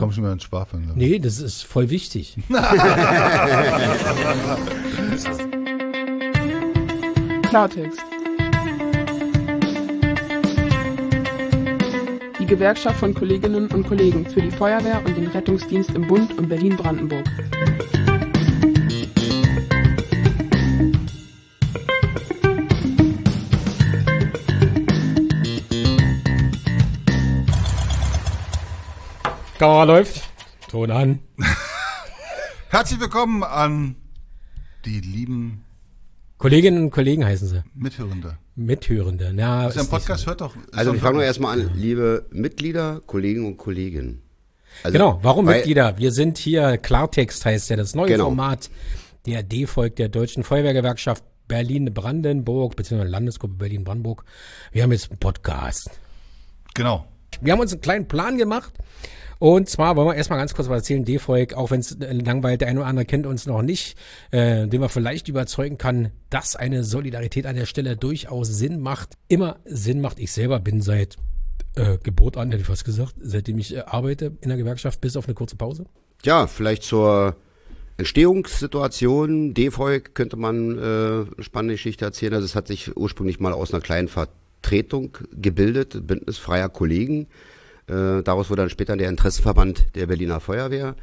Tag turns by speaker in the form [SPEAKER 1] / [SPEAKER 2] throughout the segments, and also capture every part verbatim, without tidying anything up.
[SPEAKER 1] Komm schon mal ins Schwafeln. Ne?
[SPEAKER 2] Nee, das ist voll wichtig.
[SPEAKER 3] Klartext. Die Gewerkschaft von Kolleginnen und Kollegen für die Feuerwehr und den Rettungsdienst im Bund und Berlin-Brandenburg.
[SPEAKER 2] Kamera läuft. Ton an.
[SPEAKER 1] Herzlich willkommen an die lieben
[SPEAKER 2] Kolleginnen und Kollegen heißen sie.
[SPEAKER 1] Mithörende.
[SPEAKER 2] Mithörende. Ja,
[SPEAKER 1] ist ja ein Podcast, so. Hört doch.
[SPEAKER 4] Also ich fange nur erstmal an, liebe Mitglieder, Kollegen und Kolleginnen. Also,
[SPEAKER 2] genau, warum
[SPEAKER 4] weil,
[SPEAKER 2] Mitglieder? Wir sind hier, Klartext heißt ja das neue
[SPEAKER 4] genau.
[SPEAKER 2] Format der D-Volk der Deutschen Feuerwehrgewerkschaft Berlin-Brandenburg, beziehungsweise Landesgruppe Berlin-Brandenburg. Wir haben jetzt einen Podcast.
[SPEAKER 1] Genau.
[SPEAKER 2] Wir haben uns einen kleinen Plan gemacht. Und zwar wollen wir erstmal ganz kurz was erzählen, D-Volk, auch wenn es langweilt, der eine oder andere kennt uns noch nicht, äh, den man vielleicht überzeugen kann, dass eine Solidarität an der Stelle durchaus Sinn macht, immer Sinn macht. Ich selber bin seit äh, Geburt an, hätte ich fast gesagt, seitdem ich äh, arbeite in der Gewerkschaft, bis auf eine kurze Pause.
[SPEAKER 4] Ja, vielleicht zur Entstehungssituation, D-Volk könnte man äh, eine spannende Geschichte erzählen. Also es hat sich ursprünglich mal aus einer kleinen Vertretung gebildet, Bündnis freier Kollegen. Äh, daraus wurde dann später der Interessenverband der Berliner Feuerwehr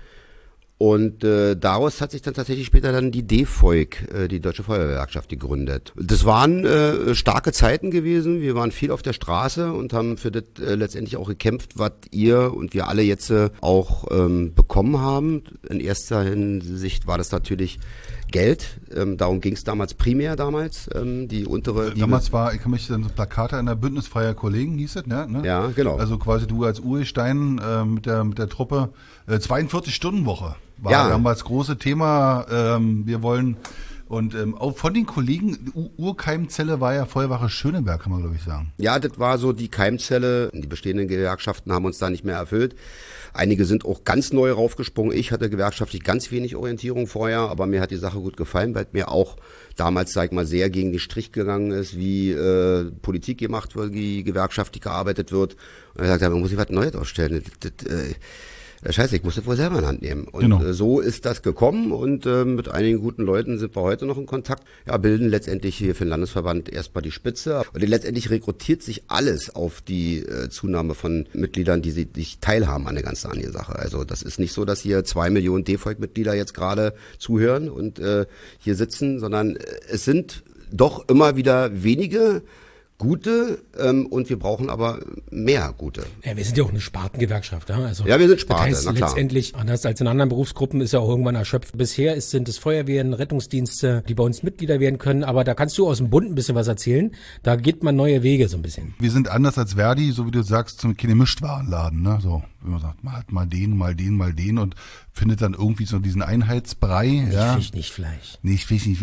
[SPEAKER 4] und äh, daraus hat sich dann tatsächlich später dann die D-Volk, äh, die Deutsche Feuerwehrgewerkschaft, gegründet. Das waren äh, starke Zeiten gewesen, wir waren viel auf der Straße und haben für das äh, letztendlich auch gekämpft, was ihr und wir alle jetzt äh, auch ähm, bekommen haben. In erster Hinsicht war das natürlich Geld, ähm, darum ging es damals primär damals, ähm, die untere... Die
[SPEAKER 1] damals war, ich kann mich an so Plakate an der Bündnis freier Kollegen, hieß es, ne? ne?
[SPEAKER 4] Ja, genau.
[SPEAKER 1] Also quasi du als Urstein äh, mit der mit der Truppe, äh, zweiundvierzig-Stunden-Woche war
[SPEAKER 4] ja.
[SPEAKER 1] damals große Thema, ähm, wir wollen, und ähm, auch von den Kollegen, U- Urkeimzelle war ja Feuerwache Schöneberg, kann man glaube ich sagen.
[SPEAKER 4] Ja, das war so die Keimzelle, die bestehenden Gewerkschaften haben uns da nicht mehr erfüllt. Einige sind auch ganz neu raufgesprungen. Ich hatte gewerkschaftlich ganz wenig Orientierung vorher, aber mir hat die Sache gut gefallen, weil mir auch damals, sag ich mal, sehr gegen den Strich gegangen ist, wie äh, Politik gemacht wird, wie gewerkschaftlich gearbeitet wird. Und er sagt, man muss sich was Neues ausstellen. Das, das, äh, Scheiße, ich muss das wohl selber in Hand nehmen. Und
[SPEAKER 1] genau.
[SPEAKER 4] äh, so ist das gekommen und äh, mit einigen guten Leuten sind wir heute noch in Kontakt. Ja, bilden letztendlich hier für den Landesverband erstmal die Spitze. Und letztendlich rekrutiert sich alles auf die äh, Zunahme von Mitgliedern, die sich teilhaben an der ganzen Sache. Also das ist nicht so, dass hier zwei Millionen D-Volk-Mitglieder jetzt gerade zuhören und äh, hier sitzen, sondern äh, es sind doch immer wieder wenige Gute ähm, und wir brauchen aber mehr Gute.
[SPEAKER 2] Ja, wir sind ja auch eine Spartengewerkschaft. Ja, also,
[SPEAKER 4] ja wir sind Sparte,
[SPEAKER 2] das heißt,
[SPEAKER 4] na klar.
[SPEAKER 2] Letztendlich, anders als in anderen Berufsgruppen, ist ja auch irgendwann erschöpft. Bisher ist, sind es Feuerwehren, Rettungsdienste, die bei uns Mitglieder werden können, aber da kannst du aus dem Bund ein bisschen was erzählen. Da geht man neue Wege so ein bisschen.
[SPEAKER 1] Wir sind anders als Verdi, so wie du sagst, zum keine Mischtwarenladen, ne? So, wenn man sagt, mal, mal den, mal den, mal den und findet dann irgendwie so diesen Einheitsbrei.
[SPEAKER 2] Nicht
[SPEAKER 1] ja.
[SPEAKER 2] Fisch, nicht Fleisch.
[SPEAKER 1] Nicht Fisch, nicht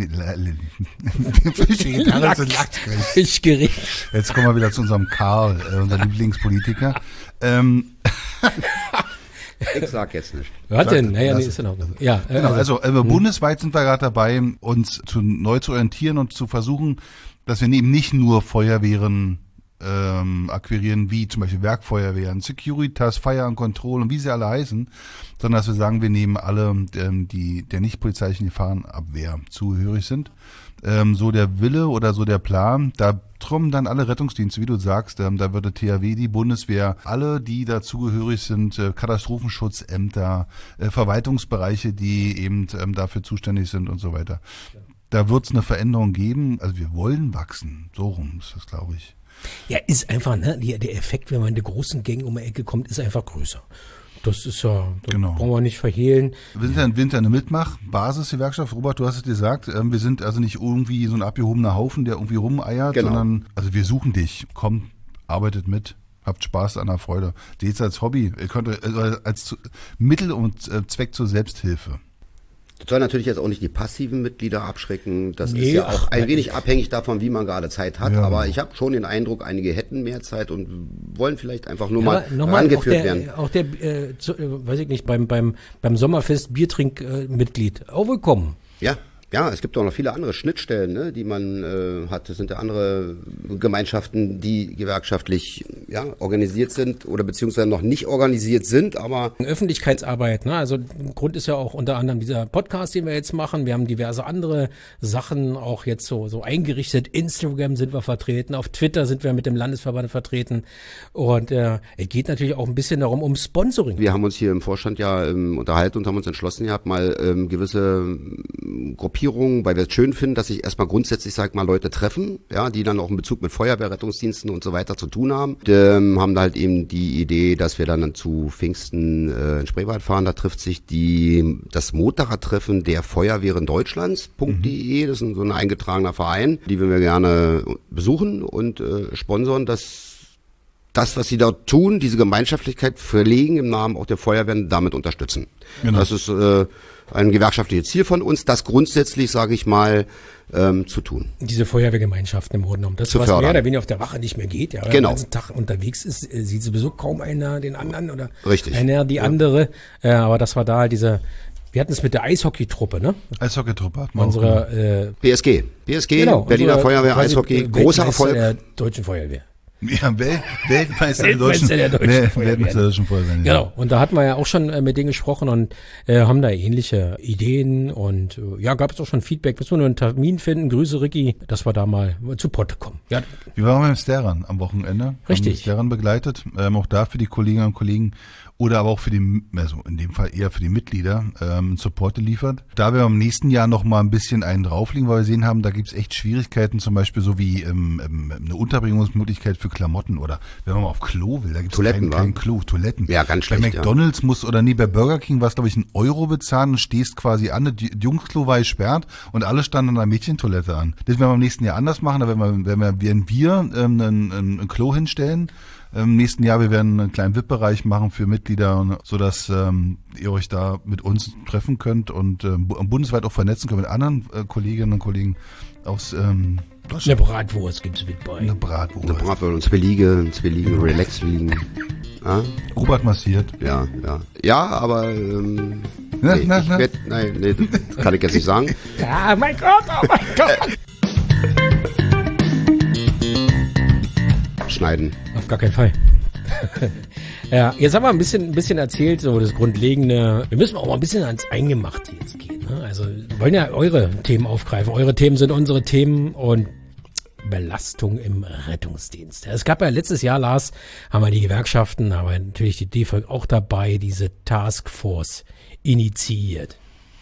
[SPEAKER 1] Fisch.
[SPEAKER 2] Fischgericht.
[SPEAKER 1] Jetzt kommen wir wieder zu unserem Karl, äh, unser Lieblingspolitiker. Ähm.
[SPEAKER 4] Ich sag jetzt nicht.
[SPEAKER 2] Was denn? Naja, nee, ist in Ordnung. Ja, äh,
[SPEAKER 1] genau, also äh,
[SPEAKER 2] hm.
[SPEAKER 1] bundesweit sind wir gerade dabei, uns zu, neu zu orientieren und zu versuchen, dass wir eben nicht nur Feuerwehren ähm, akquirieren, wie zum Beispiel Werkfeuerwehren, Securitas, Fire and Control und wie sie alle heißen, sondern dass wir sagen, wir nehmen alle, ähm, die der nicht polizeilichen Gefahrenabwehr zugehörig sind. Ähm, so der Wille oder so der Plan, da trommen dann alle Rettungsdienste, wie du sagst, ähm, da würde T H W, die Bundeswehr, alle, die dazugehörig sind, äh, Katastrophenschutzämter, äh, Verwaltungsbereiche, die eben ähm, dafür zuständig sind und so weiter. Ja. Da wird es eine Veränderung geben, also wir wollen wachsen, so rum ist das, glaube ich.
[SPEAKER 2] Ja, ist einfach, ne, die, der Effekt, wenn man in die großen Gänge um die Ecke kommt, ist einfach größer. Das ist ja, das genau. brauchen wir nicht verhehlen.
[SPEAKER 1] Wir sind ja im Winter eine Mitmach-Basisgewerkschaft. Robert, du hast es gesagt, wir sind also nicht irgendwie so ein abgehobener Haufen, der irgendwie rumeiert, genau. sondern, also wir suchen dich. Komm, arbeitet mit, habt Spaß an der Freude. Seht es als Hobby, ihr könnt also als Mittel und Zweck zur Selbsthilfe.
[SPEAKER 4] Das soll natürlich jetzt auch nicht die passiven Mitglieder abschrecken. Das
[SPEAKER 2] nee,
[SPEAKER 4] ist ja auch
[SPEAKER 2] ach,
[SPEAKER 4] ein wenig abhängig davon, wie man gerade Zeit hat.
[SPEAKER 1] Ja.
[SPEAKER 4] Aber ich habe schon den Eindruck, einige hätten mehr Zeit und wollen vielleicht einfach nur
[SPEAKER 2] ja,
[SPEAKER 4] mal rangeführt
[SPEAKER 2] auch der,
[SPEAKER 4] werden.
[SPEAKER 2] Auch der, äh, zu, äh, weiß ich nicht, beim beim beim Sommerfest Biertrink-Mitglied, äh, auch willkommen.
[SPEAKER 4] Ja. Ja, es gibt auch noch viele andere Schnittstellen, ne, die man äh, hat. Es sind ja andere Gemeinschaften, die gewerkschaftlich ja, organisiert sind oder beziehungsweise noch nicht organisiert sind, aber
[SPEAKER 2] Öffentlichkeitsarbeit, ne? Also Grund ist ja auch unter anderem dieser Podcast, den wir jetzt machen. Wir haben diverse andere Sachen auch jetzt so so eingerichtet. Instagram sind wir vertreten, auf Twitter sind wir mit dem Landesverband vertreten und äh, es geht natürlich auch ein bisschen darum um Sponsoring.
[SPEAKER 4] Wir haben uns hier im Vorstand ja ähm, unterhalten und haben uns entschlossen gehabt, mal ähm, gewisse ähm, Gruppierungen, weil wir es schön finden, dass sich erstmal grundsätzlich, sag mal, Leute treffen, ja, die dann auch einen Bezug mit Feuerwehr, Rettungsdiensten und so weiter zu tun haben. Und, ähm, haben da halt eben die Idee, dass wir dann zu Pfingsten äh, in Spreewald fahren. Da trifft sich die das Motorradtreffen der Feuerwehren Deutschlands .de. Das ist ein, so ein eingetragener Verein, die wir gerne besuchen und äh, sponsern, dass das, was sie dort tun, diese Gemeinschaftlichkeit verlegen im Namen auch der Feuerwehren, damit unterstützen. Genau. Das ist äh, ein gewerkschaftliches Ziel von uns, das grundsätzlich, sage ich mal, ähm, zu tun.
[SPEAKER 2] Diese Feuerwehrgemeinschaften im Grunde genommen. Das,
[SPEAKER 4] zu
[SPEAKER 2] was
[SPEAKER 4] fördern.
[SPEAKER 2] mehr oder weniger auf der Wache nicht mehr geht. Ja, wenn
[SPEAKER 4] genau.
[SPEAKER 2] man den ganzen Tag unterwegs ist, sieht sowieso kaum einer den anderen oder
[SPEAKER 4] Richtig.
[SPEAKER 2] einer die
[SPEAKER 4] ja.
[SPEAKER 2] andere. Äh, aber das war da halt diese, wir hatten es mit der Eishockeytruppe, ne?
[SPEAKER 1] Eishockeytruppe hat man
[SPEAKER 2] Unsere, äh,
[SPEAKER 4] B S G. B S G,
[SPEAKER 2] genau,
[SPEAKER 4] Berliner Feuerwehr, Eishockey, großer Erfolg.
[SPEAKER 2] Der deutschen Feuerwehr.
[SPEAKER 1] Ja, Wel Weltmeister der deutschen,
[SPEAKER 2] Weltmeister der deutschen
[SPEAKER 1] Wel
[SPEAKER 2] Feuerwehr.
[SPEAKER 1] Weltmeister der deutschen Feuerwehr. Ja.
[SPEAKER 2] Genau. Und da hatten wir ja auch schon äh, mit denen gesprochen und äh, haben da ähnliche Ideen und äh, ja, gab es auch schon Feedback. Müssen wir nur einen Termin finden. Grüße, Ricky, dass wir da mal zu Potte kommen. Ja.
[SPEAKER 1] Wir waren beim Steran am Wochenende.
[SPEAKER 2] Richtig.
[SPEAKER 1] Haben Steran begleitet. Ähm, auch da für die Kolleginnen und Kollegen oder aber auch für die, also in dem Fall eher für die Mitglieder, ähm, Support geliefert. Da wir im nächsten Jahr noch mal ein bisschen einen drauflegen, weil wir gesehen haben, da gibt's echt Schwierigkeiten, zum Beispiel so wie ähm, ähm, eine Unterbringungsmöglichkeit für Klamotten oder wenn man mal auf Klo will, da gibt's
[SPEAKER 4] Toiletten,
[SPEAKER 1] kein, kein Klo, Toiletten.
[SPEAKER 4] Ja, ganz schlecht,
[SPEAKER 1] Bei McDonald's
[SPEAKER 4] ja.
[SPEAKER 1] muss oder nee, bei Burger King war es, glaube ich, einen Euro bezahlen und stehst quasi an, die Jungsklo war gesperrt und alle standen an der Mädchentoilette an. Das werden wir im nächsten Jahr anders machen, da werden wir, werden wir, werden wir ähm, ein, ein, ein Klo hinstellen. Im nächsten Jahr, wir werden einen kleinen V I P-Bereich machen für Mitglieder, so dass ähm, ihr euch da mit uns treffen könnt und ähm, bundesweit auch vernetzen könnt mit anderen äh, Kolleginnen und Kollegen aus ähm, Deutschland.
[SPEAKER 2] Eine Bratwurst gibt's mit bei.
[SPEAKER 1] Eine Bratwurst.
[SPEAKER 4] Eine Bratwurst und zwei Liege, zwei Liegen, Relax liegen. Ja?
[SPEAKER 1] Robert massiert.
[SPEAKER 4] Ja, ja. Ja, aber ähm,
[SPEAKER 1] Na,
[SPEAKER 4] nee,
[SPEAKER 1] na,
[SPEAKER 4] ich
[SPEAKER 1] na.
[SPEAKER 4] werd, nein, nee, das kann ich jetzt nicht sagen.
[SPEAKER 2] Ja, mein Gott, oh mein Gott.
[SPEAKER 4] Schneiden.
[SPEAKER 2] Auf gar keinen Fall. Ja, jetzt haben wir ein bisschen, ein bisschen erzählt, so das Grundlegende. Wir müssen auch mal ein bisschen ans Eingemachte jetzt gehen. Ne? Also wir wollen ja eure Themen aufgreifen. Eure Themen sind unsere Themen und Belastung im Rettungsdienst. Es gab ja letztes Jahr, Lars, haben wir die Gewerkschaften, aber natürlich die D V G auch dabei, diese Taskforce initiiert.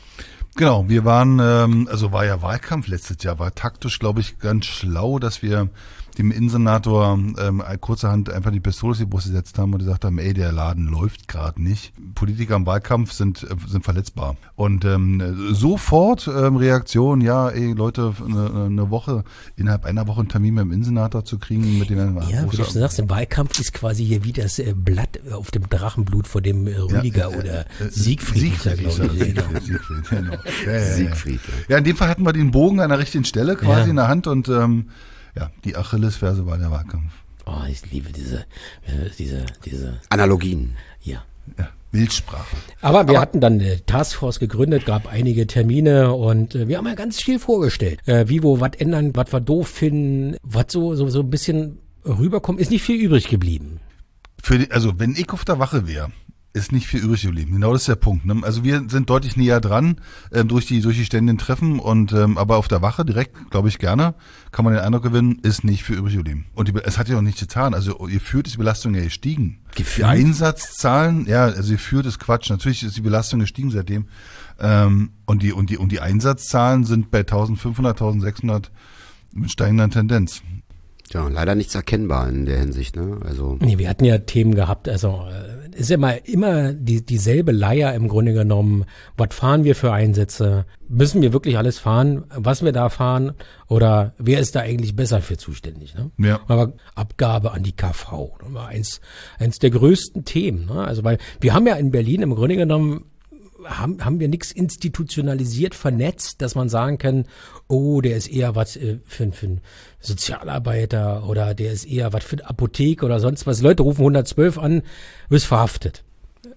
[SPEAKER 1] Genau, wir waren, ähm, also war ja Wahlkampf letztes Jahr, war taktisch, glaube ich, ganz schlau, dass wir dem Innensenator ähm, kurzerhand einfach die Pistole auf die Brust gesetzt haben und gesagt haben, ey, der Laden läuft gerade nicht. Politiker im Wahlkampf sind äh, sind verletzbar. Und ähm, sofort ähm, Reaktion, ja, ey, Leute, eine, eine Woche, innerhalb einer Woche einen Termin beim Innensenator zu kriegen, mit dem er...
[SPEAKER 2] Ja, wie du schon sagst, im Wahlkampf ist quasi hier wie das äh, Blatt auf dem Drachenblut von dem äh, Rüdiger
[SPEAKER 1] ja, äh,
[SPEAKER 2] oder
[SPEAKER 1] äh,
[SPEAKER 2] Siegfried,
[SPEAKER 1] Siegfried,
[SPEAKER 2] ist er, glaube ich.
[SPEAKER 1] Siegfried, Siegfried, genau. Ja, ja, ja.
[SPEAKER 4] Siegfried.
[SPEAKER 1] Ja, in dem Fall hatten wir den Bogen an der richtigen Stelle quasi
[SPEAKER 2] Ja.
[SPEAKER 1] in der Hand und ähm, ja, die Achillesferse war der Wahlkampf.
[SPEAKER 2] Oh, ich liebe diese, äh, diese, diese,
[SPEAKER 4] Analogien.
[SPEAKER 2] ja.
[SPEAKER 1] Ja, Bildsprache.
[SPEAKER 2] Aber wir hatten dann eine Taskforce gegründet, gab einige Termine und äh, wir haben ja ganz viel vorgestellt. Äh, wie, wo, was ändern, was wir doof finden, was so, so, so ein bisschen rüberkommt, ist nicht viel übrig geblieben.
[SPEAKER 1] Für die, also wenn ich auf der Wache wäre, ist nicht viel übrig geblieben. Genau das ist der Punkt. Ne? Also wir sind deutlich näher dran ähm, durch die durch die ständigen Treffen und ähm, aber auf der Wache direkt, glaube ich gerne, kann man den Eindruck gewinnen, ist nicht viel übrig geblieben. Und die, es hat ja auch nichts getan. Also ihr führt ist die Belastung ja gestiegen.
[SPEAKER 2] Gefühlt?
[SPEAKER 1] Die Einsatzzahlen, ja, also ihr führt ist Quatsch. Natürlich ist die Belastung gestiegen seitdem. Ähm, und die und die und die Einsatzzahlen sind bei eintausendfünfhundert, eintausendsechshundert mit steigender Tendenz.
[SPEAKER 4] Ja, leider nichts erkennbar in der Hinsicht, ne? Also
[SPEAKER 2] Nee, wir hatten ja Themen gehabt, also äh, ist ja immer, immer die, dieselbe Leier im Grunde genommen. Was fahren wir für Einsätze? Müssen wir wirklich alles fahren, was wir da fahren? Oder wer ist da eigentlich besser für zuständig? Ne?
[SPEAKER 1] Ja.
[SPEAKER 2] Aber Abgabe an die K V, das war eins, eins der größten Themen. Ne? Also weil wir haben ja in Berlin im Grunde genommen haben, haben wir nichts institutionalisiert, vernetzt, dass man sagen kann, oh, der ist eher was äh, für, für einen Sozialarbeiter oder der ist eher was für eine Apotheke oder sonst was. Leute rufen hundertzwölf an, wirst verhaftet.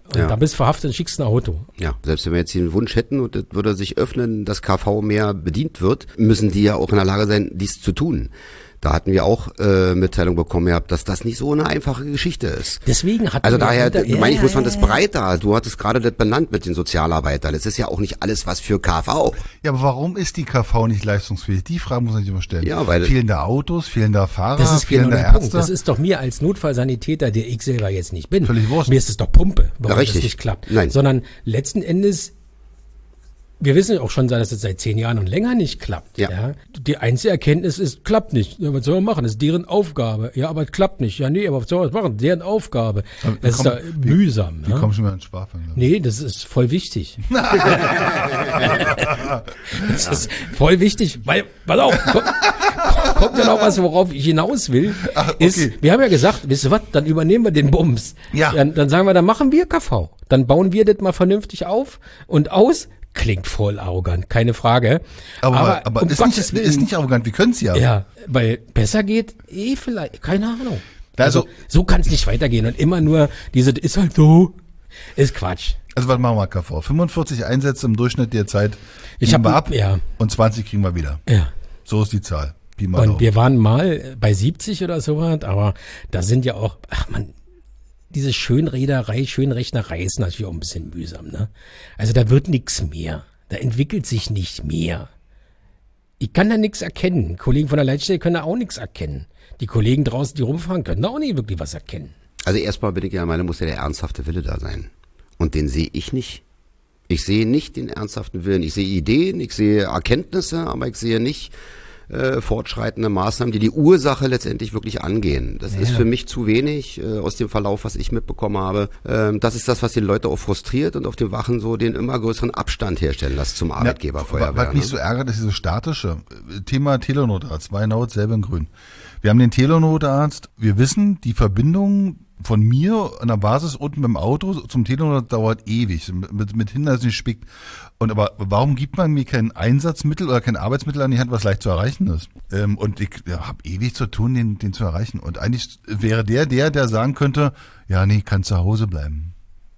[SPEAKER 2] Und
[SPEAKER 4] Ja.
[SPEAKER 2] da bist du verhaftet und schickst ein Auto.
[SPEAKER 4] Ja, selbst wenn wir jetzt den Wunsch hätten und das würde sich öffnen, dass K V mehr bedient wird, müssen die ja auch in der Lage sein, dies zu tun. Da hatten wir auch äh, Mitteilung bekommen gehabt, dass das nicht so eine einfache Geschichte ist.
[SPEAKER 2] Deswegen hat
[SPEAKER 4] Also
[SPEAKER 2] man
[SPEAKER 4] daher,
[SPEAKER 2] wieder-
[SPEAKER 4] meine ich,
[SPEAKER 2] ja,
[SPEAKER 4] muss man das
[SPEAKER 2] ja, ja.
[SPEAKER 4] breiter. Du hattest gerade das benannt mit den Sozialarbeitern. Das ist ja auch nicht alles was für K V.
[SPEAKER 1] Ja, aber warum ist die K V nicht leistungsfähig? Die Frage muss man sich immer stellen.
[SPEAKER 4] Ja, weil-
[SPEAKER 1] fehlen da Autos, fehlen da Fahrer,
[SPEAKER 2] Das ist
[SPEAKER 1] fehlen
[SPEAKER 2] genau
[SPEAKER 1] da
[SPEAKER 2] der Punkt.
[SPEAKER 1] Ärzte?
[SPEAKER 2] Das ist doch mir als Notfallsanitäter, der ich selber jetzt nicht bin.
[SPEAKER 1] Völlig Wurst.
[SPEAKER 2] Mir ist es doch Pumpe, warum
[SPEAKER 4] Ja, richtig.
[SPEAKER 2] das nicht klappt.
[SPEAKER 4] Nein.
[SPEAKER 2] Sondern letzten Endes, wir wissen auch schon, dass es seit zehn Jahren und länger nicht klappt. Ja.
[SPEAKER 4] Ja.
[SPEAKER 2] Die einzige Erkenntnis ist, klappt nicht. Ja, was soll man machen? Das ist deren Aufgabe. Ja, aber es klappt nicht. Ja, nee, aber was soll man machen? Deren Aufgabe.
[SPEAKER 1] Aber
[SPEAKER 2] Das ist
[SPEAKER 1] komm,
[SPEAKER 2] da
[SPEAKER 1] die-
[SPEAKER 2] mühsam.
[SPEAKER 1] Die
[SPEAKER 2] ne?
[SPEAKER 1] kommen schon mal ins Schwafeln. glaub ich.
[SPEAKER 2] Nee, das ist voll wichtig. Das ist voll wichtig, weil, pass auf, kommt, kommt ja noch was, worauf ich hinaus will,
[SPEAKER 1] Ach, okay.
[SPEAKER 2] ist, wir haben ja gesagt, wisst ihr was, dann übernehmen wir den Bums.
[SPEAKER 1] Ja.
[SPEAKER 2] Dann, dann sagen wir, dann machen wir K V. Dann bauen wir das mal vernünftig auf und aus. Klingt voll arrogant, keine Frage.
[SPEAKER 1] Aber, aber,
[SPEAKER 2] um
[SPEAKER 1] ist,
[SPEAKER 2] Gottes
[SPEAKER 1] nicht,
[SPEAKER 2] Willen.
[SPEAKER 1] ist nicht arrogant, wir können es ja.
[SPEAKER 2] Ja, weil besser geht, eh vielleicht, keine Ahnung.
[SPEAKER 1] Also-
[SPEAKER 2] Also, so kann es nicht weitergehen und immer nur diese, ist halt so, ist Quatsch.
[SPEAKER 1] Also was machen wir K V? fünfundvierzig Einsätze im Durchschnitt der Zeit
[SPEAKER 2] Ich
[SPEAKER 1] geben
[SPEAKER 2] hab-
[SPEAKER 1] wir ab
[SPEAKER 2] ja.
[SPEAKER 1] und zwanzig kriegen wir wieder.
[SPEAKER 2] Ja.
[SPEAKER 1] So ist die Zahl. Pi mal
[SPEAKER 2] Und
[SPEAKER 1] Daumen.
[SPEAKER 2] wir waren mal bei siebzig oder so was, aber da sind ja auch, ach man, diese Schönrederei, Schönrechnerei ist natürlich auch ein bisschen mühsam, ne? Also da wird nichts mehr. Da entwickelt sich nicht mehr. Ich kann da nichts erkennen. Kollegen von der Leitstelle können da auch nichts erkennen. Die Kollegen draußen, die rumfahren, können da auch nicht wirklich was erkennen.
[SPEAKER 4] Also erstmal bin ich ja der Meinung, muss ja der ernsthafte Wille da sein. Und den sehe ich nicht. Ich sehe nicht den ernsthaften Willen. Ich sehe Ideen, ich sehe Erkenntnisse, aber ich sehe nicht äh, fortschreitende Maßnahmen, die die Ursache letztendlich wirklich angehen. Das
[SPEAKER 2] Ja.
[SPEAKER 4] ist für mich zu wenig äh, aus dem Verlauf, was ich mitbekommen habe. Ähm, das ist das, was die Leute auch frustriert und auf den Wachen so den immer größeren Abstand herstellen lässt zum Arbeitgeber,
[SPEAKER 1] Ja,
[SPEAKER 4] Feuerwehr.
[SPEAKER 1] was mich
[SPEAKER 4] ne?
[SPEAKER 1] so ärgert, ist dieses statische Thema Telenotarzt. War genau dasselbe in Grün. Wir haben den Telenotarzt. Wir wissen, die Verbindung von mir an der Basis unten beim Auto zum Telenotarzt dauert ewig. Mit, mit Hindernissen gespickt. Und aber warum gibt man mir kein Einsatzmittel oder kein Arbeitsmittel an die Hand, was leicht zu erreichen ist? Ähm, und ich ja, habe ewig zu tun, den, den zu erreichen. Und eigentlich wäre der der, der sagen könnte, ja, nee, kann zu Hause bleiben.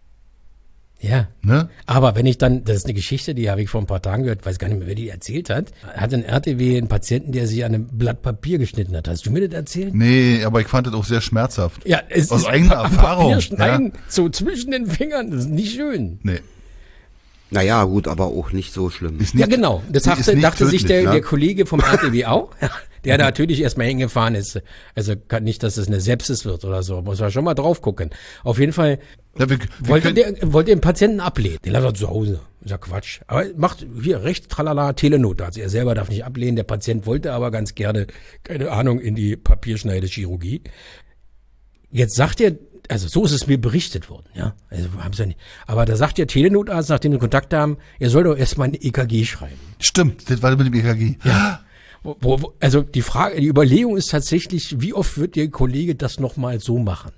[SPEAKER 2] Ja.
[SPEAKER 1] Ne?
[SPEAKER 2] Aber wenn ich dann, das ist eine Geschichte, die habe ich vor ein paar Tagen gehört, weiß gar nicht mehr, wer die erzählt hat. Hat ein R T W einen Patienten, der sich an einem Blatt Papier geschnitten hat. Hast du mir das erzählt?
[SPEAKER 1] Nee, aber ich fand das auch sehr schmerzhaft.
[SPEAKER 2] Ja, es
[SPEAKER 1] Aus
[SPEAKER 2] ist
[SPEAKER 1] eigener
[SPEAKER 2] am
[SPEAKER 1] Erfahrung,
[SPEAKER 2] Papier schneiden,
[SPEAKER 1] ja.
[SPEAKER 2] so zwischen den Fingern, das ist nicht schön.
[SPEAKER 1] Nee.
[SPEAKER 4] Naja, gut, aber auch nicht so schlimm.
[SPEAKER 1] Ist
[SPEAKER 2] Ja,
[SPEAKER 1] nicht-
[SPEAKER 2] genau. Das
[SPEAKER 1] ist
[SPEAKER 2] dachte,
[SPEAKER 1] nicht
[SPEAKER 2] dachte sich
[SPEAKER 1] tödlich,
[SPEAKER 2] der,
[SPEAKER 1] ne?
[SPEAKER 2] der Kollege vom R T W auch, der da natürlich erstmal hingefahren ist. Also kann nicht, dass es eine Sepsis wird oder so. Muss man schon mal drauf gucken. Auf jeden Fall
[SPEAKER 1] Ja, wir, wir
[SPEAKER 2] wollte
[SPEAKER 1] können,
[SPEAKER 2] der, wollte den Patienten ablehnen. Den lässt er zu Hause. Ist ja Quatsch. Aber macht hier recht, tralala, Telenotarzt. Er selber darf nicht ablehnen. Der Patient wollte aber ganz gerne, keine Ahnung, in die Papierschneidechirurgie. Jetzt sagt er, also so ist es mir berichtet worden, ja. Also haben sie ja nicht. Aber da sagt der Telenotarzt, nachdem wir Kontakt haben, er soll doch erstmal ein E K G schreiben.
[SPEAKER 1] stimmt, das war mit dem E K G. Ja.
[SPEAKER 2] Wo, wo, wo- also die Frage, die Überlegung ist tatsächlich, wie oft wird der Kollege das nochmal so machen?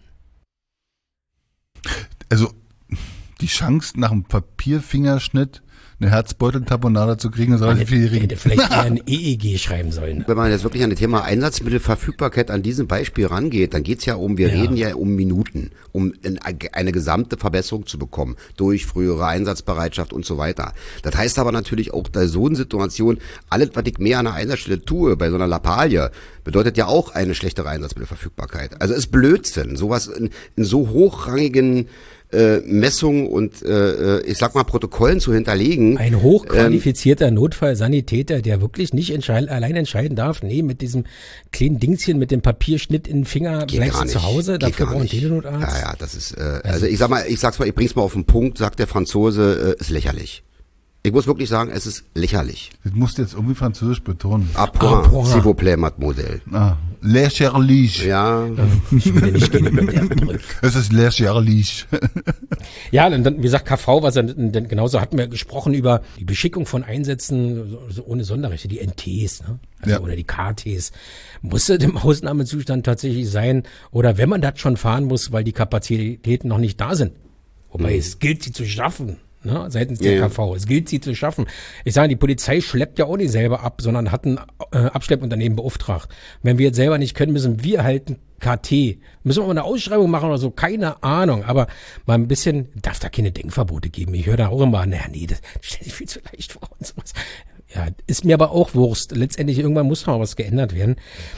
[SPEAKER 1] Also die Chance nach einem Papierfingerschnitt eine Herzbeuteltaponade zu kriegen, ist relativ viel gering.
[SPEAKER 2] Hätte vielleicht eher ein E E G schreiben sollen.
[SPEAKER 4] Wenn man jetzt wirklich an das Thema Einsatzmittelverfügbarkeit an diesem Beispiel rangeht, dann geht's ja um, wir
[SPEAKER 2] Ja.
[SPEAKER 4] reden ja um Minuten, um in eine gesamte Verbesserung zu bekommen, durch frühere Einsatzbereitschaft und so weiter. Das heißt aber natürlich auch bei so einer Situation, alles, was ich mehr an der Einsatzstelle tue, bei so einer Lappalie, bedeutet ja auch eine schlechtere Einsatzmittelverfügbarkeit. Also ist Blödsinn, sowas in, in so hochrangigen äh, Messungen und äh, ich sag mal Protokollen zu hinterlegen.
[SPEAKER 2] Ein hochqualifizierter Notfallsanitäter, der wirklich nicht entscheiden, allein entscheiden darf, nee, mit diesem kleinen Dingschen, mit dem Papierschnitt in den Finger,
[SPEAKER 4] Geht
[SPEAKER 2] bleibst
[SPEAKER 4] gar
[SPEAKER 2] du
[SPEAKER 4] nicht.
[SPEAKER 2] zu Hause,
[SPEAKER 4] Geht
[SPEAKER 2] dafür
[SPEAKER 4] gar
[SPEAKER 2] braucht ein
[SPEAKER 4] nicht.
[SPEAKER 2] Telenotarzt.
[SPEAKER 4] Ja, ja, das ist, äh, also ich sag mal, ich sag's mal, ich bring's mal auf den Punkt, sagt der Franzose, äh, ist lächerlich. Ich muss wirklich sagen, es ist lächerlich.
[SPEAKER 1] Das musst du jetzt irgendwie französisch betonen.
[SPEAKER 4] À
[SPEAKER 2] À
[SPEAKER 4] point,
[SPEAKER 2] point.
[SPEAKER 4] s'il vous plaît, mademoiselle.
[SPEAKER 1] Ah, lächerlich.
[SPEAKER 4] Ja,
[SPEAKER 2] Ich will ja nicht gehen über der Brücke.
[SPEAKER 1] Es ist lächerlich.
[SPEAKER 2] Ja, und dann, wie gesagt, K V, was er, denn genauso hatten wir gesprochen über die Beschickung von Einsätzen so, so ohne Sonderrechte, die N Ts, ne? Also,
[SPEAKER 1] Ja.
[SPEAKER 2] oder die K Ts. Muss es im Ausnahmezustand tatsächlich sein? Oder wenn man das schon fahren muss, weil die Kapazitäten noch nicht da sind. Wobei es gilt, sie zu schaffen. ne, seitens der
[SPEAKER 4] Ja, ja.
[SPEAKER 2] K V. Es gilt, sie zu schaffen. Ich sage, die Polizei schleppt ja auch nicht selber ab, sondern hat ein äh, Abschleppunternehmen beauftragt. Wenn wir jetzt selber nicht können, müssen wir halt ein K T. Müssen wir mal eine Ausschreibung machen oder so, keine Ahnung. Aber mal ein bisschen, darf da keine Denkverbote geben. Ich höre da auch immer, naja, nee, das stellt sich viel zu leicht vor und sowas. Ja, ist mir aber auch Wurst. Letztendlich irgendwann muss mal was geändert werden.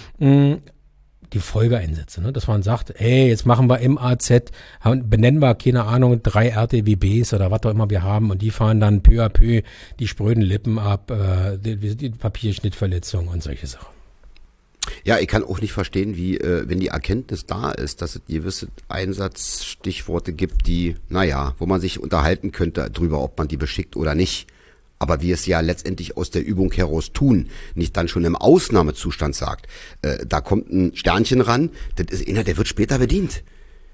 [SPEAKER 2] Die Folgeeinsätze, ne? Dass man sagt, ey, jetzt machen wir im A Z, haben- benennen wir, keine Ahnung, drei R T W Bs oder was auch immer wir haben und die fahren dann peu à peu die spröden Lippen ab, äh, die, die Papierschnittverletzung und solche Sachen.
[SPEAKER 4] Ja, ich kann auch nicht verstehen, wie, äh, wenn die Erkenntnis da ist, dass es gewisse Einsatzstichworte gibt, die, naja, wo man sich unterhalten könnte drüber, ob man die beschickt oder nicht. Aber wir es ja letztendlich aus der Übung heraus tun, nicht dann schon im Ausnahmezustand sagt, äh, da kommt ein Sternchen ran, das ist einer, der wird später bedient.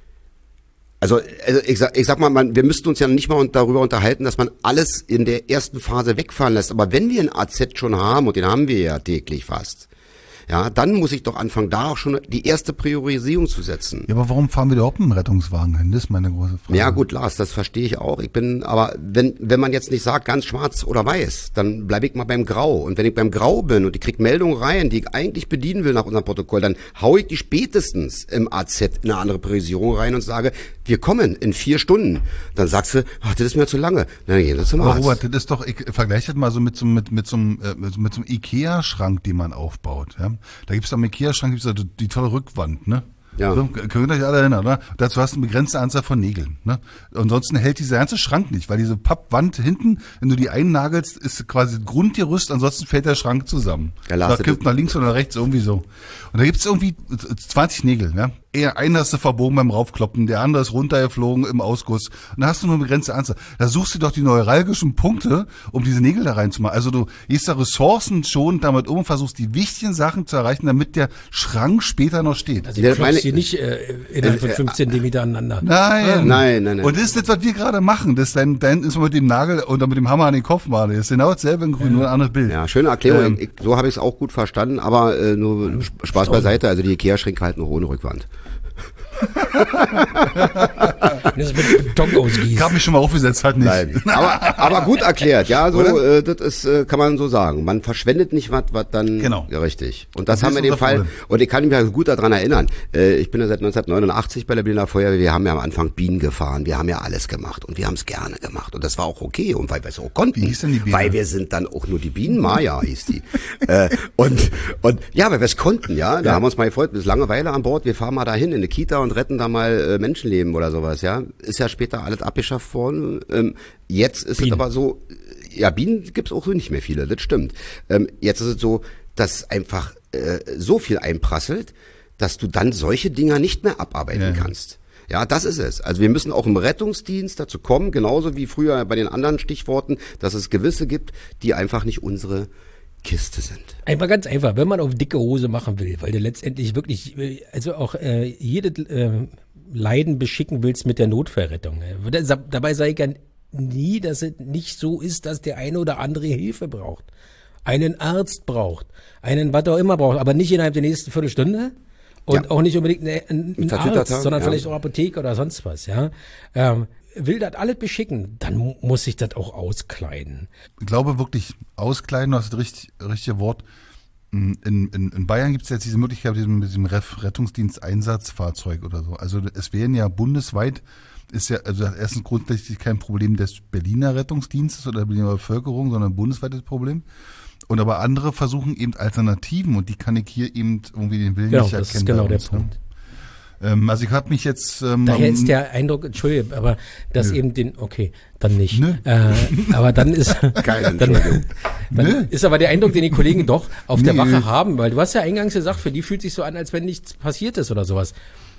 [SPEAKER 4] Also, also ich, sag, ich sag mal, man, wir müssten uns ja nicht mal darüber unterhalten, dass man alles in der ersten Phase wegfahren lässt. Aber wenn wir einen A Z schon haben, und den haben wir ja täglich fast, ja, dann muss ich doch anfangen, da auch schon die erste Priorisierung zu setzen.
[SPEAKER 1] Ja, aber warum fahren wir überhaupt mit dem Rettungswagen hin? Das ist meine große Frage.
[SPEAKER 4] Ja gut, Lars, das verstehe ich auch. Ich bin, aber wenn wenn man jetzt nicht sagt, ganz schwarz oder weiß, dann bleibe ich mal beim Grau. Und wenn ich beim Grau bin und ich krieg Meldungen rein, die ich eigentlich bedienen will nach unserem Protokoll, dann hau ich die spätestens im A Z in eine andere Priorisierung rein und sage, wir kommen in vier Stunden. Dann sagst du, ach, das ist mir zu lange. Dann gehen wir zum
[SPEAKER 1] Aber
[SPEAKER 4] Arzt.
[SPEAKER 1] Robert, das ist doch, ich vergleiche das mal so mit so, mit, mit so einem, äh, mit, so- mit so einem Ikea-Schrank, den man aufbaut, ja. Da gibt's am Ikea-Schrank gibt's da die, die tolle Rückwand, ne?
[SPEAKER 4] Ja.
[SPEAKER 1] So, können ihr euch alle erinnern, oder? Dazu hast du eine begrenzte Anzahl von Nägeln, ne? Ansonsten hält dieser ganze Schrank nicht, weil diese Pappwand hinten, wenn du die einnagelst, ist quasi Grundgerüst, ansonsten fällt der Schrank zusammen.
[SPEAKER 4] Ja, Lars,
[SPEAKER 1] da kippt nach links oder nach rechts irgendwie so. Und da gibt's irgendwie zwanzig Nägel, ne? Eher einer hast du verbogen beim Raufkloppen, der andere ist runtergeflogen im Ausguss. Und da hast du nur eine begrenzte Anzahl. Da suchst du doch die neuralgischen Punkte, um diese Nägel da reinzumachen. Also du gehst da ressourcenschonend damit um und versuchst die wichtigen Sachen zu erreichen, damit der Schrank später noch steht.
[SPEAKER 2] Also
[SPEAKER 4] Ja,
[SPEAKER 2] ich klopf's
[SPEAKER 4] meine-
[SPEAKER 2] hier nicht äh, innerhalb von fünf Zentimeter aneinander.
[SPEAKER 1] Nein.
[SPEAKER 4] Nein, nein, nein.
[SPEAKER 1] Und das ist das, was wir gerade machen. Das ist dein, dein ist mit dem Nagel oder mit dem Hammer an den Kopf malen. Das ist genau dasselbe in grün, nur ein anderes Bild.
[SPEAKER 4] Ja, schöne Erklärung.
[SPEAKER 1] Ähm,
[SPEAKER 4] ich, so habe ich es auch gut verstanden, aber äh, nur Spaß beiseite. Also die Ikea-Schränke halten auch ohne Rückwand.
[SPEAKER 2] Das ist mit Beton
[SPEAKER 1] Ich
[SPEAKER 2] ausgießen.
[SPEAKER 1] habe mich schon mal aufgesetzt, halt nicht.
[SPEAKER 4] Nein. Aber, aber gut erklärt, ja, so, äh, das ist, äh, kann man so sagen. Man verschwendet nicht was, was dann,
[SPEAKER 1] Genau.
[SPEAKER 4] ja, richtig. Und das
[SPEAKER 1] Das
[SPEAKER 4] haben wir
[SPEAKER 1] ist
[SPEAKER 4] in dem
[SPEAKER 1] unser
[SPEAKER 4] Fall,
[SPEAKER 1] Problem.
[SPEAKER 4] und ich kann mich ja gut daran erinnern, äh, ich bin ja seit neunzehnhundertneunundachtzig bei der Berliner Feuerwehr, wir haben ja am Anfang Bienen gefahren, wir haben ja alles gemacht und wir haben es gerne gemacht und das war auch okay und weil wir es auch konnten.
[SPEAKER 1] Wie hieß denn die Biene?
[SPEAKER 4] Weil wir sind dann auch nur die Bienen, Maya hieß die. äh, und, und, ja, weil wir es konnten, ja, da
[SPEAKER 1] Ja.
[SPEAKER 4] haben wir uns mal gefreut, bis Langeweile an Bord, wir fahren mal dahin in eine Kita und retten da mal äh, Menschenleben oder sowas, ja. Ist ja später alles abgeschafft worden. Ähm, jetzt ist
[SPEAKER 2] Bienen.
[SPEAKER 4] es aber so, ja, Bienen gibt's auch so nicht mehr viele, das stimmt. Ähm, jetzt ist es so, dass einfach äh, so viel einprasselt, dass du dann solche Dinger nicht mehr abarbeiten
[SPEAKER 1] Ja.
[SPEAKER 4] kannst. Ja, das ist es. Also wir müssen auch im Rettungsdienst dazu kommen, genauso wie früher bei den anderen Stichworten, dass es gewisse gibt, die einfach nicht unsere Kiste sind.
[SPEAKER 2] Einfach ganz einfach, wenn man auf dicke Hose machen will, weil du letztendlich wirklich, äh, also auch äh, jede äh, Leiden beschicken willst mit der Notfallrettung. äh. Da- Dabei sage ich ja nie, dass es nicht so ist, dass der eine oder andere Hilfe braucht. Einen Arzt braucht, einen was auch immer braucht, aber nicht innerhalb der nächsten Viertelstunde. Und
[SPEAKER 4] Ja.
[SPEAKER 2] auch nicht unbedingt ein, ein, ein
[SPEAKER 4] Vertüterter,
[SPEAKER 2] Arzt, sondern
[SPEAKER 4] ja.
[SPEAKER 2] vielleicht auch Apotheke oder sonst was, ja. Ähm, will das alles beschicken, dann mu- muss sich das auch auskleiden.
[SPEAKER 1] Ich glaube wirklich, auskleiden, das ist das richtig, richtige Wort. In, in, in Bayern gibt es jetzt diese Möglichkeit mit diesem, mit diesem Ref- Rettungsdienst-Einsatzfahrzeug oder so. Also es wären ja bundesweit, ist ja, also erstens grundsätzlich kein Problem des Berliner Rettungsdienstes oder der Berliner Bevölkerung, sondern ein bundesweites Problem. Und aber andere versuchen eben Alternativen und die kann ich hier eben irgendwie den Willen
[SPEAKER 2] Genau,
[SPEAKER 1] nicht
[SPEAKER 2] das
[SPEAKER 1] erkennen.
[SPEAKER 2] ist genau
[SPEAKER 1] bei
[SPEAKER 2] der
[SPEAKER 1] uns, ne?
[SPEAKER 2] Punkt.
[SPEAKER 1] Ähm, also ich habe mich jetzt... Ähm,
[SPEAKER 2] Daher
[SPEAKER 1] am-
[SPEAKER 2] ist der Eindruck, Entschuldige, aber dass
[SPEAKER 1] Nö.
[SPEAKER 2] eben den, okay, dann nicht.
[SPEAKER 1] Nö.
[SPEAKER 2] Äh, aber dann ist,
[SPEAKER 4] Keine
[SPEAKER 2] dann,
[SPEAKER 4] Entschuldigung.
[SPEAKER 2] dann
[SPEAKER 1] Nö.
[SPEAKER 2] ist aber der Eindruck, den die Kollegen doch auf der
[SPEAKER 1] Nö.
[SPEAKER 2] Wache haben, weil du hast ja eingangs gesagt, für die fühlt sich so an, als wenn nichts passiert ist oder sowas.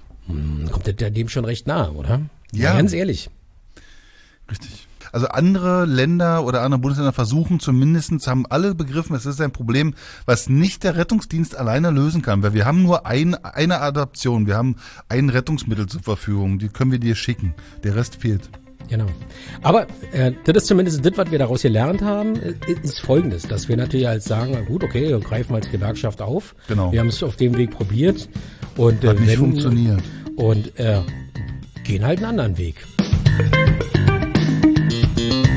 [SPEAKER 2] Hm, kommt der dem schon recht nahe, oder?
[SPEAKER 1] Ja.
[SPEAKER 2] Ganz ehrlich.
[SPEAKER 1] Richtig. Also andere Länder oder andere Bundesländer versuchen zumindestens, haben alle begriffen, es ist ein Problem, was nicht der Rettungsdienst alleine lösen kann, weil wir haben nur ein, eine Adaption, wir haben ein Rettungsmittel zur Verfügung, die können wir dir schicken, der Rest fehlt.
[SPEAKER 2] Genau. Aber äh, das ist zumindest das, was wir daraus gelernt haben, äh, ist Folgendes, dass wir natürlich als sagen, na gut, okay, wir greifen als Gewerkschaft auf.
[SPEAKER 1] Genau.
[SPEAKER 2] Wir haben es auf dem Weg probiert und
[SPEAKER 1] Hat
[SPEAKER 2] äh,
[SPEAKER 1] nicht
[SPEAKER 2] wenn,
[SPEAKER 1] funktioniert.
[SPEAKER 2] und äh, gehen halt einen anderen Weg.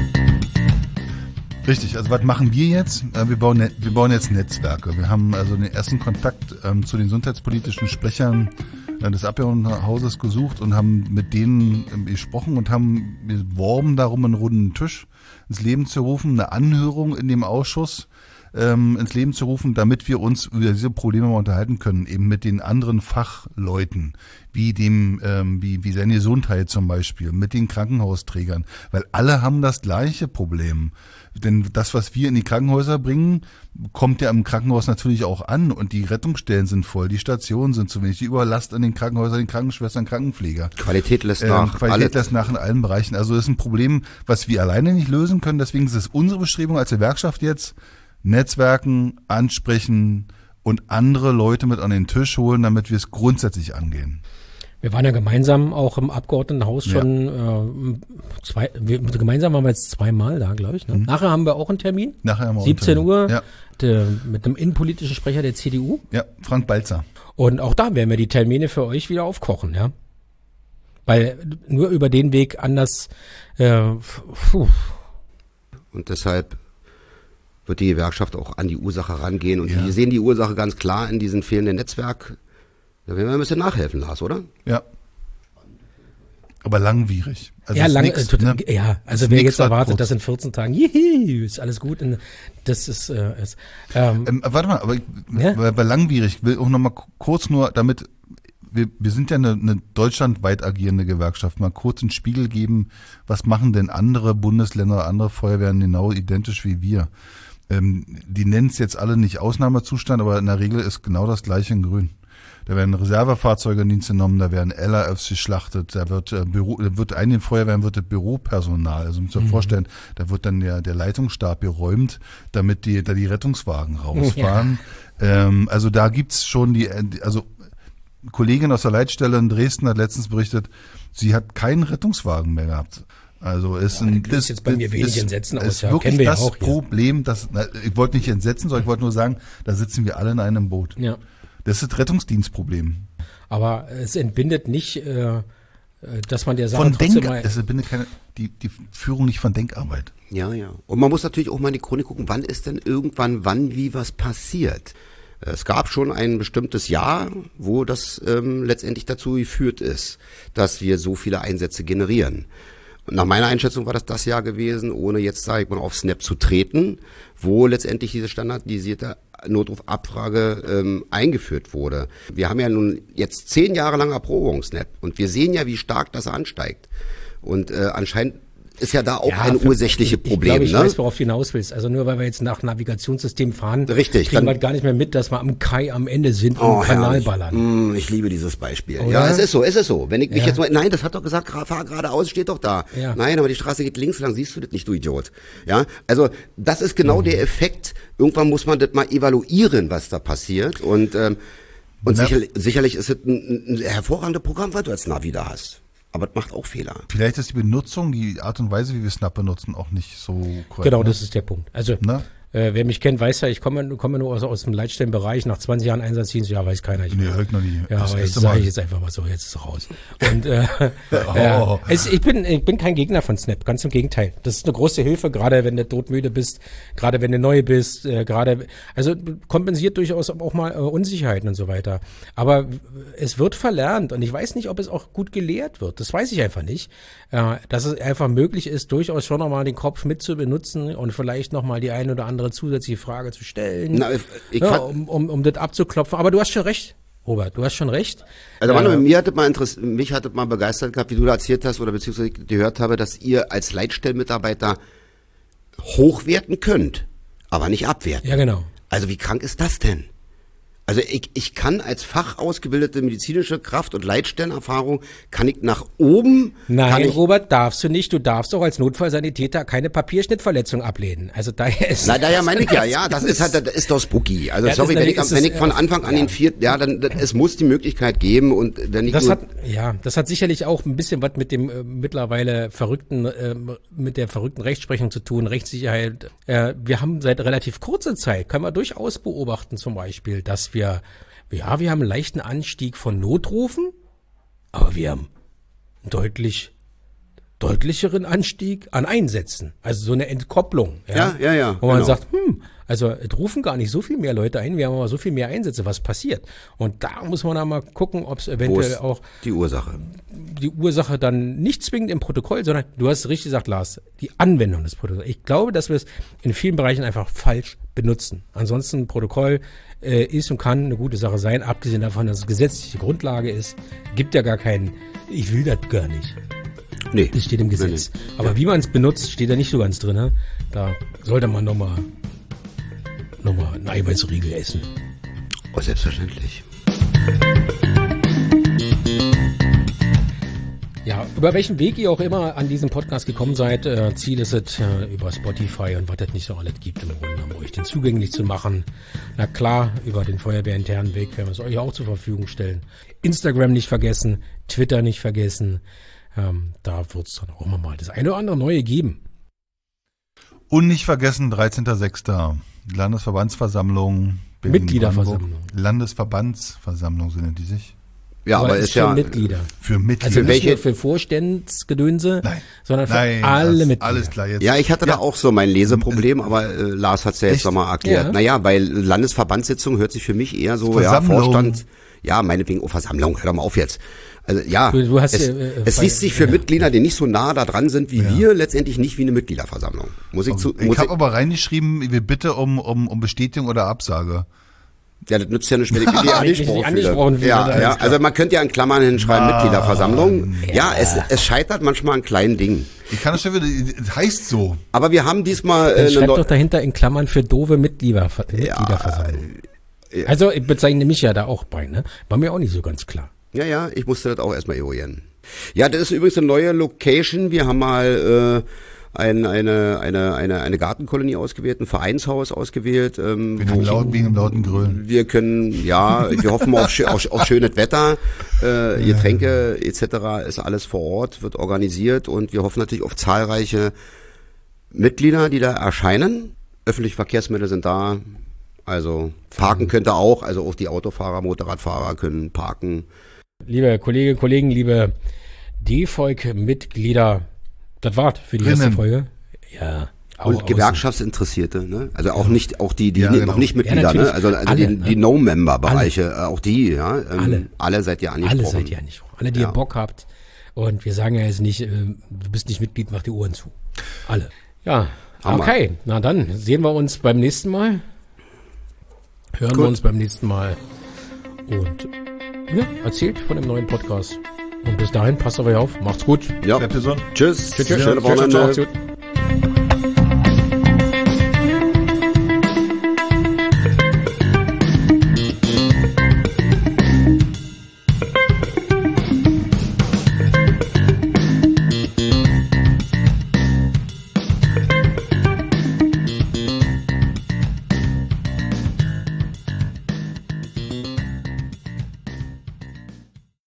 [SPEAKER 1] Richtig, also was machen wir jetzt? Wir bauen, ne- wir bauen jetzt Netzwerke. Wir haben also den ersten Kontakt ähm, zu den gesundheitspolitischen Sprechern äh, des Abgeordnetenhauses gesucht und haben mit denen ähm, gesprochen und haben beworben darum, einen runden Tisch ins Leben zu rufen, eine Anhörung in dem Ausschuss ähm, ins Leben zu rufen, damit wir uns über diese Probleme mal unterhalten können, eben mit den anderen Fachleuten, wie dem, ähm, wie, wie seine Gesundheit zum Beispiel, mit den Krankenhausträgern, weil alle haben das gleiche Problem. Denn das, was wir in die Krankenhäuser bringen, kommt ja im Krankenhaus natürlich auch an und die Rettungsstellen sind voll, die Stationen sind zu wenig, die Überlast an den Krankenhäusern, den Krankenschwestern, Krankenpfleger.
[SPEAKER 4] Qualität lässt
[SPEAKER 1] Ähm,
[SPEAKER 4] nach.
[SPEAKER 1] Qualität
[SPEAKER 4] alles.
[SPEAKER 1] lässt nach in allen Bereichen. Also das ist ein Problem, was wir alleine nicht lösen können. Deswegen ist es unsere Bestrebung als Gewerkschaft jetzt, Netzwerken, ansprechen und andere Leute mit an den Tisch holen, damit wir es grundsätzlich angehen.
[SPEAKER 2] Wir waren ja gemeinsam auch im Abgeordnetenhaus schon, äh, zwei, wir, gemeinsam waren wir jetzt zweimal da, glaube ich. Ne?
[SPEAKER 1] Mhm.
[SPEAKER 2] Nachher haben wir auch einen Termin.
[SPEAKER 1] Nachher haben wir
[SPEAKER 2] siebzehn Uhr
[SPEAKER 1] Ja,
[SPEAKER 2] der, mit einem innenpolitischen Sprecher der C D U.
[SPEAKER 1] ja, Frank Balzer.
[SPEAKER 2] Und auch da werden wir die Termine für euch wieder aufkochen, ja. Weil nur über den Weg anders, äh, puh.
[SPEAKER 4] Und deshalb wird die Gewerkschaft auch an die Ursache rangehen. Und
[SPEAKER 1] Ja.
[SPEAKER 4] wir sehen die Ursache ganz klar in diesem fehlenden Netzwerk. Da werden wir ein bisschen nachhelfen, Lars, oder?
[SPEAKER 1] Ja. Aber langwierig. Also
[SPEAKER 2] ja,
[SPEAKER 1] ist
[SPEAKER 2] lang,
[SPEAKER 1] nix,
[SPEAKER 2] äh, total,
[SPEAKER 1] ne?
[SPEAKER 2] ja, also
[SPEAKER 1] Ist
[SPEAKER 2] wer
[SPEAKER 1] nix,
[SPEAKER 2] jetzt
[SPEAKER 1] was
[SPEAKER 2] erwartet,
[SPEAKER 1] kurz-
[SPEAKER 2] dass in vierzehn Tagen, jihi, ist alles gut, und das ist, äh, ist ähm,
[SPEAKER 1] Ähm, warte mal, aber ich,
[SPEAKER 2] Ja?
[SPEAKER 1] bei, bei langwierig, ich will auch noch mal k- kurz nur, damit wir, wir sind ja eine, eine deutschlandweit agierende Gewerkschaft, mal kurz einen Spiegel geben, was machen denn andere Bundesländer, andere Feuerwehren genau identisch wie wir? Ähm, die nennen es jetzt alle nicht Ausnahmezustand, aber in der Regel ist genau das Gleiche in Grün. Da werden Reservefahrzeuge in Dienst genommen, da werden L A Fs geschlachtet, da wird äh, Büro, da wird einigen Feuerwehren wird das Büropersonal, also muss man sich vorstellen, da wird dann der, der Leitungsstab geräumt, damit die, da die Rettungswagen rausfahren. Ähm, also da gibt's schon die, also Kollegin aus der Leitstelle in Dresden hat letztens berichtet, sie hat keinen Rettungswagen mehr gehabt. Also ist
[SPEAKER 2] Ja,
[SPEAKER 1] ein,
[SPEAKER 2] das löst jetzt bei mir wenig Entsetzen aus,
[SPEAKER 1] ist
[SPEAKER 2] ja,
[SPEAKER 1] wirklich
[SPEAKER 2] kennen wir ja
[SPEAKER 1] das
[SPEAKER 2] auch, ja.
[SPEAKER 1] Problem, dass, na, ich wollte nicht entsetzen, sondern ich wollte nur sagen, da sitzen wir alle in einem Boot.
[SPEAKER 2] ja.
[SPEAKER 1] Das ist das Rettungsdienstproblem.
[SPEAKER 2] Aber es entbindet nicht, äh, äh, dass man der Sache
[SPEAKER 1] Von
[SPEAKER 2] trotzdem
[SPEAKER 1] Denk,
[SPEAKER 2] mal,
[SPEAKER 1] es entbindet keine, die, die Führung nicht von Denkarbeit.
[SPEAKER 4] Ja, ja. Und man muss natürlich auch mal in die Chronik gucken, wann ist denn irgendwann, wann, wie was passiert. Es gab schon ein bestimmtes Jahr, wo das ähm, letztendlich dazu geführt ist, dass wir so viele Einsätze generieren. Und nach meiner Einschätzung war das das Jahr gewesen, ohne jetzt, sage ich mal, auf Snap zu treten, wo letztendlich diese standardisierte Notrufabfrage ähm, eingeführt wurde. Wir haben ja nun jetzt zehn Jahre lang Erprobung Snap und wir sehen ja, wie stark das ansteigt. Und äh, anscheinend ist ja da auch
[SPEAKER 2] ja,
[SPEAKER 4] ein
[SPEAKER 2] für-
[SPEAKER 4] ursächliche
[SPEAKER 2] ich,
[SPEAKER 4] Problem.
[SPEAKER 2] Ich glaube, ich
[SPEAKER 4] ne?
[SPEAKER 2] weiß, worauf du hinaus willst. Also nur weil wir jetzt nach Navigationssystem fahren,
[SPEAKER 4] Richtig,
[SPEAKER 2] kriegen
[SPEAKER 4] dann-
[SPEAKER 2] wir gar nicht mehr mit, dass wir am Kai am Ende sind und
[SPEAKER 4] Oh,
[SPEAKER 2] im Kanal
[SPEAKER 4] herrlich.
[SPEAKER 2] ballern.
[SPEAKER 4] Mm, ich liebe dieses Beispiel.
[SPEAKER 2] Oder?
[SPEAKER 4] Ja, es ist so, es ist so. Wenn ich mich
[SPEAKER 2] Ja.
[SPEAKER 4] jetzt mal, nein, das hat doch gesagt, gra- fahr geradeaus, steht doch da.
[SPEAKER 2] Ja.
[SPEAKER 4] Nein, aber die Straße geht links lang, siehst du das nicht, du Idiot. Ja, also das ist genau
[SPEAKER 2] Mhm.
[SPEAKER 4] der Effekt. Irgendwann muss man das mal evaluieren, was da passiert. Und ähm, und
[SPEAKER 1] Na-
[SPEAKER 4] sicherlich, sicherlich ist es ein, ein hervorragendes Programm, was du als Navi da hast. Aber es macht auch Fehler.
[SPEAKER 1] Vielleicht ist die Benutzung, die Art und Weise, wie wir Snap benutzen, auch nicht so korrekt.
[SPEAKER 2] Genau,
[SPEAKER 1] ne?
[SPEAKER 2] das ist der Punkt. Also,
[SPEAKER 1] Ne?
[SPEAKER 2] äh, wer mich kennt, weiß ja, ich komme, komme nur aus, aus dem Leitstellenbereich. Nach zwanzig Jahren Einsatzdienst, ja, weiß keiner. Ich
[SPEAKER 1] Nee, hör ich noch nie.
[SPEAKER 2] Ja,
[SPEAKER 1] Das
[SPEAKER 2] aber jetzt
[SPEAKER 1] erste
[SPEAKER 2] sage
[SPEAKER 1] Mal.
[SPEAKER 2] ich jetzt einfach mal so, jetzt ist es raus. Und äh,
[SPEAKER 1] Oh.
[SPEAKER 2] äh, es, ich bin ich bin kein Gegner von Snap, ganz im Gegenteil. Das ist eine große Hilfe, gerade wenn du todmüde bist, gerade wenn du neu bist, äh, gerade also kompensiert durchaus auch mal äh, Unsicherheiten und so weiter. Aber es wird verlernt und ich weiß nicht, ob es auch gut gelehrt wird. Das weiß ich einfach nicht. Äh, dass es einfach möglich ist, durchaus schon nochmal den Kopf mit zu benutzen und vielleicht nochmal die eine oder andere zusätzliche Frage zu stellen.
[SPEAKER 4] Na, ich, ich
[SPEAKER 2] Ja,
[SPEAKER 4] fand,
[SPEAKER 2] um, um, um das abzuklopfen. Aber du hast schon recht, Robert, du hast schon recht.
[SPEAKER 4] Also
[SPEAKER 2] Äh,
[SPEAKER 4] Manuel, mir hat das mal interess- mich hat das mal begeistert gehabt, wie du da erzählt hast oder beziehungsweise ich gehört habe, dass ihr als Leitstellenmitarbeiter hochwerten könnt, aber nicht abwerten.
[SPEAKER 2] Ja, genau.
[SPEAKER 4] Also wie krank ist das denn? Also ich, ich kann als fachausgebildete medizinische Kraft und Leitstellenerfahrung, kann ich nach oben, kann
[SPEAKER 2] Nein,
[SPEAKER 4] ich,
[SPEAKER 2] Robert, darfst du nicht. Du darfst auch als Notfallsanitäter keine Papierschnittverletzung ablehnen. Also daher ist...
[SPEAKER 4] na, daher meine ich ja, ja, das ist halt, das ist doch spooky. Also
[SPEAKER 2] Ja, das
[SPEAKER 4] sorry,
[SPEAKER 2] ist-
[SPEAKER 4] wenn ich,
[SPEAKER 2] ist
[SPEAKER 4] wenn
[SPEAKER 2] es,
[SPEAKER 4] ich von
[SPEAKER 2] äh,
[SPEAKER 4] Anfang an
[SPEAKER 2] ja.
[SPEAKER 4] den vierten, ja, dann, dann, es muss die Möglichkeit geben und wenn ich
[SPEAKER 2] Das
[SPEAKER 4] nur,
[SPEAKER 2] hat, ja, das hat sicherlich auch ein bisschen was mit dem äh, mittlerweile verrückten, äh, mit der verrückten Rechtsprechung zu tun, Rechtssicherheit. Äh, wir haben seit relativ kurzer Zeit, können wir durchaus beobachten zum Beispiel, dass wir, ja, wir haben einen leichten Anstieg von Notrufen, aber wir haben deutlich, deutlicheren Anstieg an Einsätzen. Also so eine Entkopplung.
[SPEAKER 4] Ja, ja, ja,
[SPEAKER 2] Wo man
[SPEAKER 4] genau.
[SPEAKER 2] sagt, hm, also es rufen gar nicht so viel mehr Leute ein, wir haben aber so viel mehr Einsätze, was passiert? Und da muss man dann mal gucken, ob es
[SPEAKER 4] Wo
[SPEAKER 2] eventuell
[SPEAKER 4] ist
[SPEAKER 2] auch
[SPEAKER 4] die Ursache?
[SPEAKER 2] die Ursache dann nicht zwingend im Protokoll, sondern du hast richtig gesagt, Lars, die Anwendung des Protokolls. Ich glaube, dass wir es in vielen Bereichen einfach falsch benutzen. Ansonsten Protokoll äh, ist und kann eine gute Sache sein, abgesehen davon, dass es gesetzliche Grundlage ist, gibt ja gar keinen, ich will das gar nicht.
[SPEAKER 4] Nee.
[SPEAKER 2] Das steht im Gesetz.
[SPEAKER 4] Nee, nee.
[SPEAKER 2] Aber ja. Wie man es benutzt, steht da nicht so ganz drin. Ne? Da sollte man nochmal noch mal einen Eiweißriegel essen.
[SPEAKER 4] Oh, selbstverständlich.
[SPEAKER 2] Ja, über welchen Weg ihr auch immer an diesen Podcast gekommen seid, äh, Ziel ist es, äh, über Spotify und was es nicht so alles gibt, im Grunde genommen, euch den zugänglich zu machen. Na klar, über den feuerwehrinternen Weg werden wir es euch auch zur Verfügung stellen. Instagram nicht vergessen, Twitter nicht vergessen. Ähm, da wird es dann auch immer mal das eine oder andere Neue geben.
[SPEAKER 1] Und nicht vergessen, dreizehnter sechster Landesverbandsversammlung. Berlin
[SPEAKER 2] Mitgliederversammlung.
[SPEAKER 1] Landesverbandsversammlung sind die sich.
[SPEAKER 4] Ja, aber, aber ist
[SPEAKER 2] für
[SPEAKER 4] ja
[SPEAKER 2] Mitglieder.
[SPEAKER 1] Für Mitglieder.
[SPEAKER 2] Also nicht
[SPEAKER 4] welche?
[SPEAKER 2] nur für Vorstandsgedönse,
[SPEAKER 1] Nein.
[SPEAKER 2] sondern für
[SPEAKER 1] Nein,
[SPEAKER 2] alle
[SPEAKER 1] das,
[SPEAKER 2] Mitglieder.
[SPEAKER 1] alles klar jetzt.
[SPEAKER 4] Ja, ich hatte
[SPEAKER 1] ja.
[SPEAKER 4] da auch so mein Leseproblem, aber äh, Lars hat's ja jetzt
[SPEAKER 1] Echt?
[SPEAKER 4] nochmal erklärt.
[SPEAKER 2] Ja.
[SPEAKER 4] Naja, weil Landesverbandssitzung hört sich für mich eher so, ja,
[SPEAKER 1] Versammlung.
[SPEAKER 4] Vorstand, ja, meinetwegen, oh, Versammlung, hör doch mal auf jetzt. Also ja,
[SPEAKER 2] Du- du hast
[SPEAKER 4] es,
[SPEAKER 2] ja, äh,
[SPEAKER 4] es
[SPEAKER 2] bei-
[SPEAKER 4] liest sich für
[SPEAKER 2] ja.
[SPEAKER 4] Mitglieder, die nicht so nah da dran sind wie
[SPEAKER 1] Ja.
[SPEAKER 4] wir, letztendlich nicht wie eine Mitgliederversammlung. Muss ich zu,
[SPEAKER 1] Ich
[SPEAKER 4] muss ich,
[SPEAKER 1] habe aber reingeschrieben, wir bitte um, um, um Bestätigung oder Absage.
[SPEAKER 4] ja, das nützt ja nicht, wenn ich die
[SPEAKER 2] Wenn ich
[SPEAKER 4] angesprochen
[SPEAKER 2] die angesprochen
[SPEAKER 4] fühle. Ja,
[SPEAKER 2] fühle,
[SPEAKER 4] ja,
[SPEAKER 2] alles
[SPEAKER 4] also man könnte ja in Klammern hinschreiben,
[SPEAKER 1] Mann.
[SPEAKER 4] Mitgliederversammlung. Ja, es, es scheitert manchmal an kleinen Dingen.
[SPEAKER 1] Ich kann das schon wieder, das heißt so.
[SPEAKER 4] Aber wir haben diesmal äh,
[SPEAKER 2] Dann
[SPEAKER 4] eine
[SPEAKER 2] schreibt
[SPEAKER 4] neu-
[SPEAKER 2] doch dahinter in Klammern für doofe Mitglieder, Mitgliederversammlung. Also ich bezeichne mich ja da auch bei, ne? War mir auch nicht so ganz klar.
[SPEAKER 4] Ja, ja, ich musste das auch erstmal eruieren. Ja, das ist übrigens eine neue Location. Wir haben mal äh, ein, eine, eine, eine, eine Gartenkolonie ausgewählt, ein Vereinshaus ausgewählt. Ähm,
[SPEAKER 1] Wegen dem lauten, wegen dem lauten Grölen.
[SPEAKER 4] wir können, ja, wir hoffen auf, schö- auf, auf schönes Wetter, äh, Getränke et cetera ist alles vor Ort, wird organisiert und wir hoffen natürlich auf zahlreiche Mitglieder, die da erscheinen. Öffentliche Verkehrsmittel sind da, also parken könnte auch, also auch die Autofahrer, Motorradfahrer können parken.
[SPEAKER 2] Liebe Kolleginnen und Kollegen, liebe D V O G-Mitglieder, das war's für die erste
[SPEAKER 1] Drinnen.
[SPEAKER 2] Folge. Ja. auch
[SPEAKER 4] Und
[SPEAKER 2] außen.
[SPEAKER 4] Gewerkschaftsinteressierte, ne? Also auch nicht, auch die, die
[SPEAKER 1] Ja,
[SPEAKER 4] ni-
[SPEAKER 1] genau.
[SPEAKER 4] noch nicht
[SPEAKER 2] Ja,
[SPEAKER 4] Mitglieder,
[SPEAKER 2] natürlich.
[SPEAKER 4] ne? Also, also
[SPEAKER 2] Alle,
[SPEAKER 4] die,
[SPEAKER 2] ne?
[SPEAKER 4] die No-Member-Bereiche, äh, auch die, ja. Ähm,
[SPEAKER 2] Alle.
[SPEAKER 4] alle seid ihr angesprochen.
[SPEAKER 2] Alle seid ihr nicht. Alle, die
[SPEAKER 4] Ja.
[SPEAKER 2] ihr Bock habt. Und wir sagen ja jetzt nicht, äh, du bist nicht Mitglied, mach die Ohren zu. Alle. Ja,
[SPEAKER 4] Hammer.
[SPEAKER 2] okay. Na dann sehen wir uns beim nächsten Mal. Hören
[SPEAKER 4] Gut.
[SPEAKER 2] wir uns beim nächsten Mal. Und ja, erzählt von dem neuen Podcast. Und bis dahin, passt auf euch auf. Macht's gut.
[SPEAKER 4] Ja.
[SPEAKER 1] Bleibt gesund.
[SPEAKER 4] Tschüss.
[SPEAKER 2] Tschüss, tschüss.
[SPEAKER 4] Schöne
[SPEAKER 2] Tschüss, tschüss,
[SPEAKER 4] Wochenende.
[SPEAKER 2] tschüss.